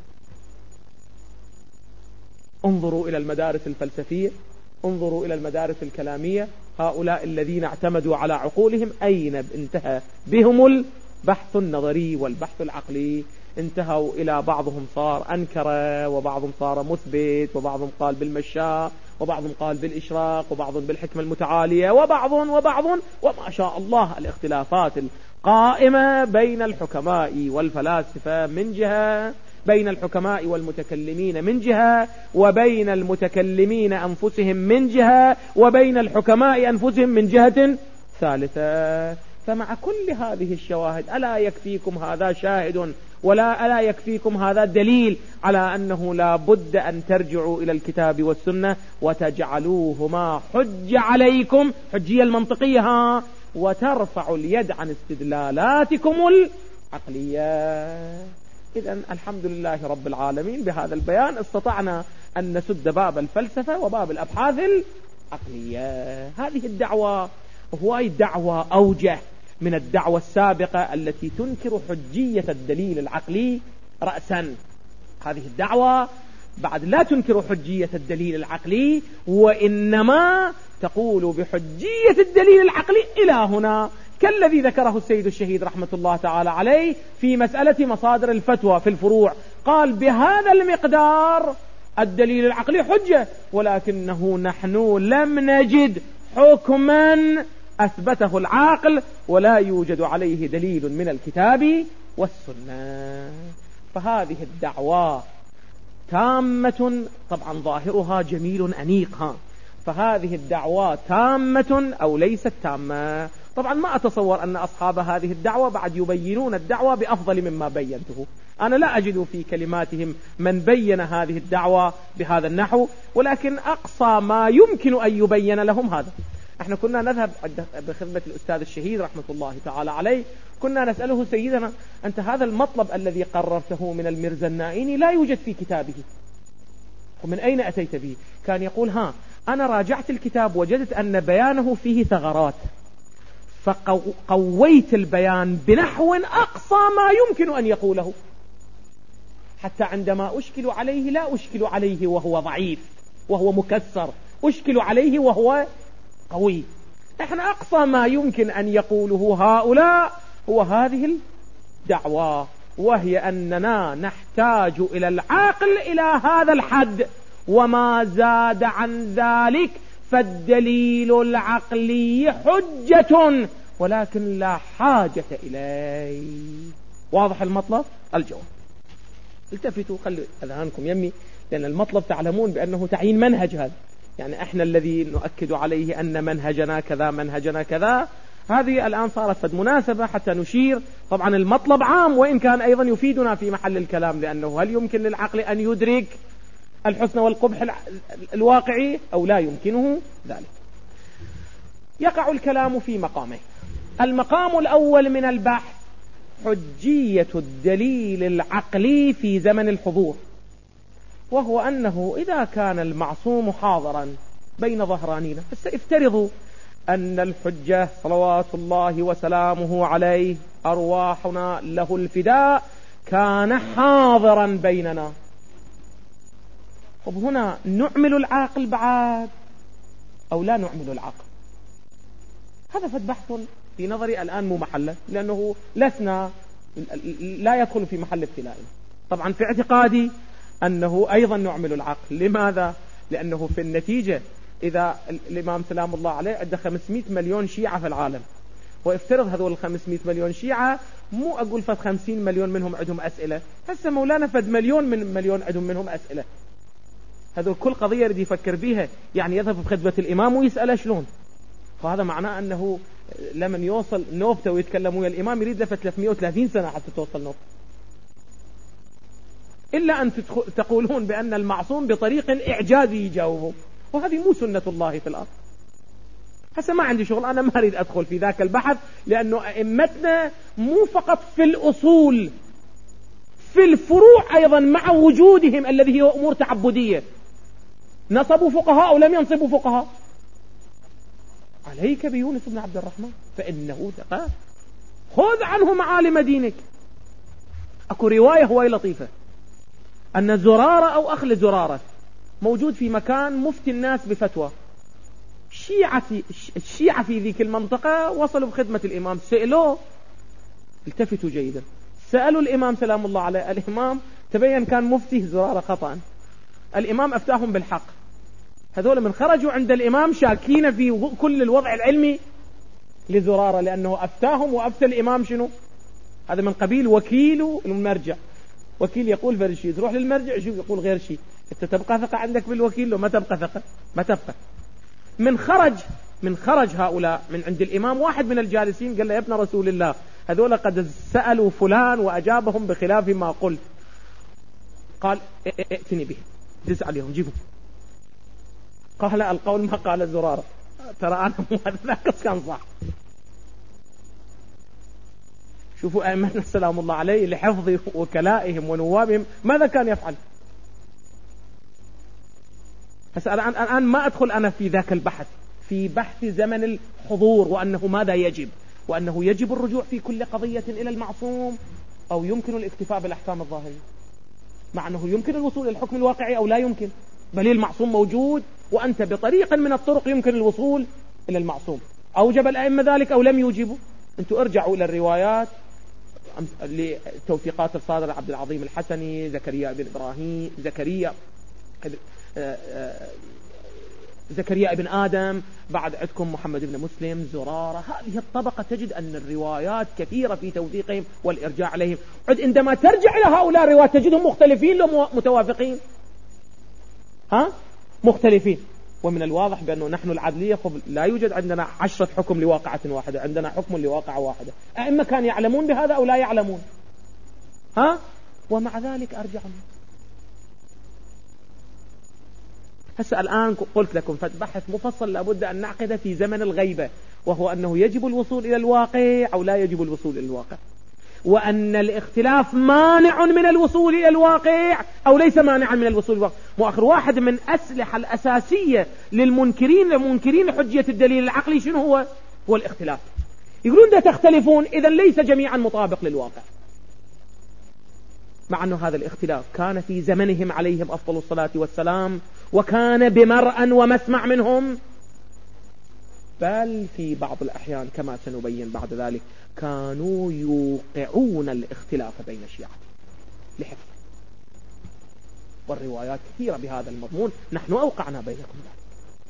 انظروا إلى المدارس الفلسفية، انظروا إلى المدارس الكلامية، هؤلاء الذين اعتمدوا على عقولهم أين انتهى بهم البحث النظري والبحث العقلي؟ انتهوا إلى بعضهم صار أنكر، وبعضهم صار مثبت، وبعضهم قال بالمشاء، وبعضهم قال بالإشراق، وبعضهم بالحكمة المتعالية، وبعض وبعض وما شاء الله الإختلافات القائمة بين الحكماء والفلاسفة من جهة، بين الحكماء والمتكلمين من جهة، وبين المتكلمين أنفسهم من جهة، وبين الحكماء أنفسهم من جهة ثالثة. فمع كل هذه الشواهد ألا يكفيكم هذا شاهد، ولا ألا يكفيكم هذا دليل على أنه لا بد أن ترجعوا إلى الكتاب والسنة وتجعلوهما حجة عليكم، حجية المنطقية ها، وترفعوا اليد عن استدلالاتكم عقلية. إذن الحمد لله رب العالمين بهذا البيان استطعنا أن نسد باب الفلسفة وباب الأبحاث العقلية. هذه الدعوة هواي دعوة أوجه من الدعوة السابقة التي تنكر حجية الدليل العقلي رأسا. هذه الدعوة بعد لا تنكر حجية الدليل العقلي، وإنما تقول بحجية الدليل العقلي إلى هنا، كالذي ذكره السيد الشهيد رحمة الله تعالى عليه في مسألة مصادر الفتوى في الفروع. قال بهذا المقدار الدليل العقلي حجة، ولكنه نحن لم نجد حكما أثبته العاقل ولا يوجد عليه دليل من الكتاب والسنة. فهذه الدعوة تامة، طبعا ظاهرها جميل أنيق، فهذه الدعوة تامة أو ليست تامة؟ طبعا ما أتصور أن أصحاب هذه الدعوة بعد يبينون الدعوة بأفضل مما بينته. أنا لا أجد في كلماتهم من بين هذه الدعوة بهذا النحو، ولكن أقصى ما يمكن أن يبين لهم هذا. احنا كنا نذهب بخدمة الأستاذ الشهيد رحمة الله تعالى عليه، كنا نسأله سيدنا أنت هذا المطلب الذي قررته من الميرزا النائيني لا يوجد في كتابه، ومن أين أتيت به؟ كان يقول ها أنا راجعت الكتاب وجدت أن بيانه فيه ثغرات، فقويت البيان بنحو أقصى ما يمكن أن يقوله، حتى عندما أشكل عليه لا أشكل عليه وهو ضعيف وهو مكسر، أشكل عليه وهو قوي. احنا أقصى ما يمكن أن يقوله هؤلاء هو هذه الدعوة، وهي أننا نحتاج إلى العقل إلى هذا الحد، وما زاد عن ذلك فالدليل العقلي حجة ولكن لا حاجة إليه. واضح المطلب؟ الجواب. التفتوا خلوا أذهانكم يمي، لأن المطلب تعلمون بأنه تعيين منهج، هذا يعني احنا الذي نؤكد عليه أن منهجنا كذا منهجنا كذا. هذه الآن صارت فد مناسبة حتى نشير. طبعا المطلب عام وإن كان أيضا يفيدنا في محل الكلام، لأنه هل يمكن للعقل أن يدرك الحسن والقبح الواقعي أو لا يمكنه ذلك؟ يقع الكلام في مقامين. المقام الأول من البحث حجية الدليل العقلي في زمن الحضور، وهو أنه إذا كان المعصوم حاضرا بين ظهرانينا، فسيفترضوا أن الحجة صلوات الله وسلامه عليه أرواحنا له الفداء كان حاضرا بيننا. طب هنا نعمل العاقل بعد أو لا نعمل العاقل؟ هذا فد بحث في نظري الآن مو محله، لأنه لسنا لا يدخل في محل ابتلائنا. طبعا في اعتقادي أنه أيضا نعمل العقل. لماذا؟ لأنه في النتيجة إذا الإمام سلام الله عليه عنده خمسمائة مليون شيعة في العالم، وافترض هذول الخمسمائة مليون شيعة مو أقول فد خمسين مليون منهم عندهم أسئلة، هسه مولانا فد مليون من مليون عندهم منهم أسئلة. هذول كل قضية يريد يفكر بيها، يعني يذهب بخدمة الإمام ويسأله شلون. فهذا معناه أنه لمن يوصل نوبته ويتكلم ويا الإمام يريد لفت ثلاثمائة وثلاثين سنة حتى توصل نوبته. إلا أن تقولون بأن المعصوم بطريق إعجازي يجاوبه، وهذه مو سنة الله في الأرض. هسه ما عندي شغل، أنا ما أريد أدخل في ذاك البحث، لأنه أئمتنا مو فقط في الأصول، في الفروع أيضا مع وجودهم الذي هي أمور تعبدية، نصبوا فقهاء أو لم ينصبوا فقهاء. عليك بيونس بن عبد الرحمن فإنه ثقة، خذ عنه معالم دينك. أكو رواية هواي لطيفة أن زرارة أو أخل زرارة موجود في مكان مفتي الناس بفتوى. الشيعة الشيعة في ذيك المنطقة وصلوا بخدمة الإمام، سألوه، التفتوا جيدا، سألوا الإمام سلام الله عليه. الإمام تبين كان مفتي زرارة خطأ، الإمام أفتاهم بالحق. هذول من خرجوا عند الإمام شاكين في كل الوضع العلمي لزرارة، لأنه أفتاهم وأفتى الإمام شنو؟ هذا من قبيل وكيل المرجع. وكيل يقول فرشي، تروح للمرجع شو يقول غير شيء. انت تبقى ثقة عندك بالوكيل؟ لو ما تبقى ثقة ما تبقى. من خرج من خرج هؤلاء من عند الإمام، واحد من الجالسين قال له يا ابن رسول الله هذول قد سألوا فلان وأجابهم بخلاف ما قلت. قال ائتني به، دز عليهم جيبهم. قال القول ما قال زرارة، ترى أنا مو هذا كان صح. شوفوا أئمتنا سلام الله عليه لحفظ وكلائهم ونوابهم ماذا كان يفعل. بس الآن ما أدخل أنا في ذاك البحث، في بحث زمن الحضور وأنه ماذا يجب، وأنه يجب الرجوع في كل قضية إلى المعصوم أو يمكن الاكتفاء بالأحكام الظاهرية، مع أنه يمكن الوصول إلى الحكم الواقعي أو لا يمكن، بل المعصوم موجود وأنت بطريق من الطرق يمكن الوصول إلى المعصوم. أوجب الأئمة ذلك أو لم يوجبوا؟ أنتوا ارجعوا إلى الروايات لتوثيقات الصادر عبد العظيم الحسني، زكريا بن إبراهيم، زكريا زكريا ابن آدم، بعد عندكم محمد بن مسلم، زرارة. هذه الطبقة تجد أن الروايات كثيرة في توثيقهم والإرجاع عليهم. عندما ترجع إلى هؤلاء الروايات تجدهم مختلفين لو متوافقين؟ ها؟ مختلفين. ومن الواضح بأنه نحن العدلية لا يوجد عندنا عشرة حكم لواقعة واحدة، عندنا حكم لواقعة واحدة. أئمة كان يعلمون بهذا أو لا يعلمون؟ ها؟ ومع ذلك أرجعهم. هسه الآن قلت لكم فبحث مفصل لابد أن نعقد في زمن الغيبة، وهو أنه يجب الوصول إلى الواقع أو لا يجب الوصول إلى الواقع، وأن الاختلاف مانع من الوصول إلى الواقع أو ليس مانعا من الوصول إلى الواقع. مؤخر واحد من أسلحة الأساسية للمنكرين لمنكرين حجية الدليل العقلي شنو هو؟ هو الاختلاف. يقولون ده تختلفون، إذا ليس جميعا مطابق للواقع، مع أنه هذا الاختلاف كان في زمنهم عليهم أفضل الصلاة والسلام، وكان بمرأى ومسمع منهم، بل في بعض الأحيان كما سنبين بعد ذلك كانوا يوقعون الاختلاف بين الشيعة لحفظ، والروايات كثيرة بهذا المضمون. نحن أوقعنا بينكم ذلك.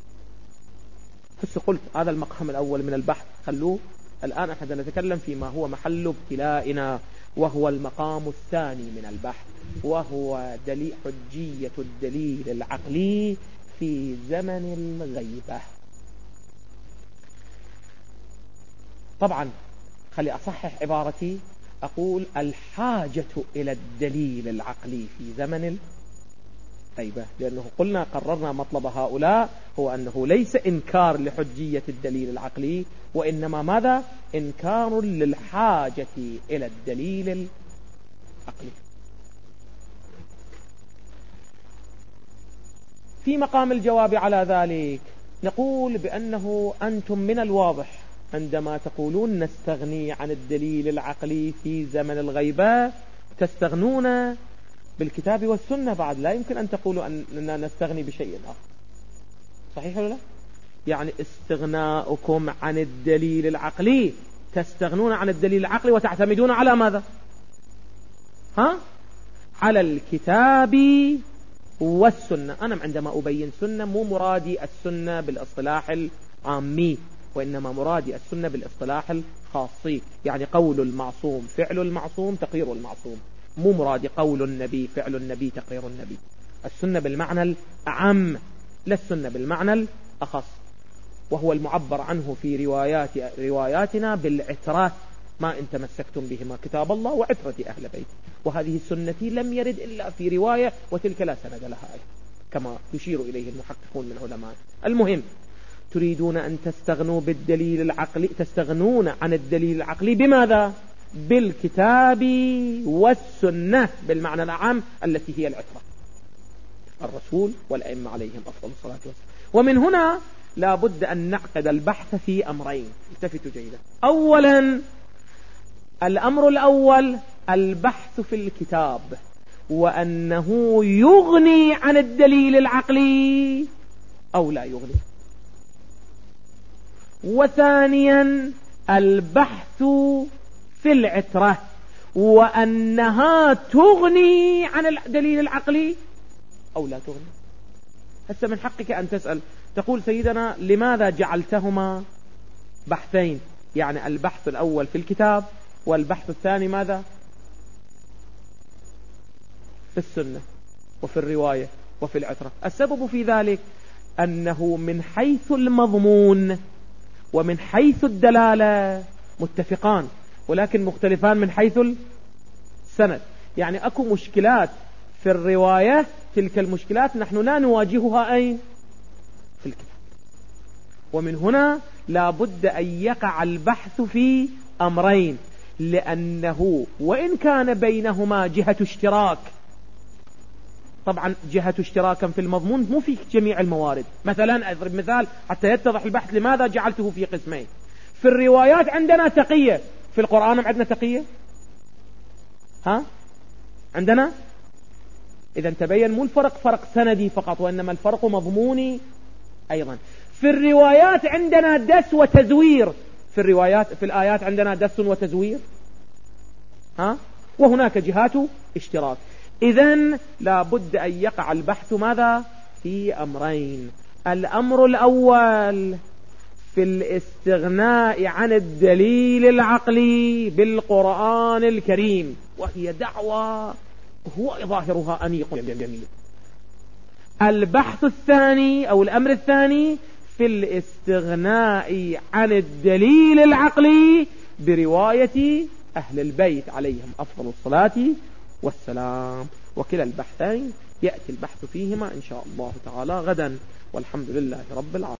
هسه قلت هذا المقام الأول من البحث خلوه. الآن احنا نتكلم فيما هو محل ابتلائنا، وهو المقام الثاني من البحث، وهو دليل حجية الدليل العقلي في زمن الغيبة. طبعا خلي أصحح عبارتي، أقول الحاجة إلى الدليل العقلي في زمن الغيبة، لأنه قلنا قررنا مطلب هؤلاء هو أنه ليس إنكار لحجية الدليل العقلي، وإنما ماذا؟ إنكار للحاجة إلى الدليل العقلي. في مقام الجواب على ذلك نقول بأنه أنتم من الواضح عندما تقولون نستغني عن الدليل العقلي في زمن الغيبة تستغنون بالكتاب والسنة بعد، لا يمكن أن تقولوا أننا نستغني بشيء آخر. صحيح ولا لا؟ يعني استغناؤكم عن الدليل العقلي، تستغنون عن الدليل العقلي وتعتمدون على ماذا؟ ها؟ على الكتاب والسنة. أنا عندما أبين سنة مو مرادي السنة بالاصطلاح العامي، وإنما مرادي السنة بالاصطلاح الخاصي، يعني قول المعصوم فعل المعصوم تقرير المعصوم، مو مرادي قول النبي فعل النبي تقرير النبي. السنة بالمعنى الأعم لا السنة بالمعنى الأخص، وهو المعبر عنه في روايات رواياتنا بالعترة، ما إن تمسكتم بهما كتاب الله وعترة أهل بيت، وهذه سنتي لم يرد إلا في رواية وتلك لا سند لها كما يشير إليه المحققون من علماء. المهم تريدون أن تستغنوا بالدليل العقلي، تستغنون عن الدليل العقلي بماذا؟ بالكتاب والسنة بالمعنى العام التي هي العترة، الرسول والأئمة عليهم أفضل الصلاة والسلام. ومن هنا لا بد أن نعقد البحث في أمرين، التفتوا جيدا. أولا الأمر الأول البحث في الكتاب، وأنه يغني عن الدليل العقلي أو لا يغني. وثانيا البحث في العترة، وأنها تغني عن الدليل العقلي أو لا تغني. هسه من حقك أن تسأل تقول سيدنا لماذا جعلتهما بحثين؟ يعني البحث الأول في الكتاب والبحث الثاني ماذا؟ في السنة وفي الرواية وفي العترة. السبب في ذلك أنه من حيث المضمون ومن حيث الدلالة متفقان، ولكن مختلفان من حيث السند. يعني أكو مشكلات في الرواية، تلك المشكلات نحن لا نواجهها أين؟ في الكتاب. ومن هنا لا بد أن يقع البحث في أمرين، لأنه وإن كان بينهما جهة اشتراك، طبعا جهة اشتراكا في المضمون مو في جميع الموارد. مثلا أضرب مثال حتى يتضح البحث لماذا جعلته في قسمين. في الروايات عندنا تقية، في القرآن عندنا تقية؟ ها عندنا؟ إذا تبين مو الفرق فرق سندي فقط، وإنما الفرق مضموني أيضا. في الروايات عندنا دس وتزوير، في الروايات في الآيات عندنا دس وتزوير، ها؟ وهناك جهات اشتراك. إذن لا بد أن يقع البحث ماذا؟ في أمرين. الأمر الأول في الاستغناء عن الدليل العقلي بالقرآن الكريم، وهي دعوة هو ظاهرها أنيق جميل. البحث الثاني أو الأمر الثاني في الاستغناء عن الدليل العقلي برواية أهل البيت عليهم أفضل الصلاة والسلام. وكلا البحثين يأتي البحث فيهما إن شاء الله تعالى غدا، والحمد لله رب العالمين.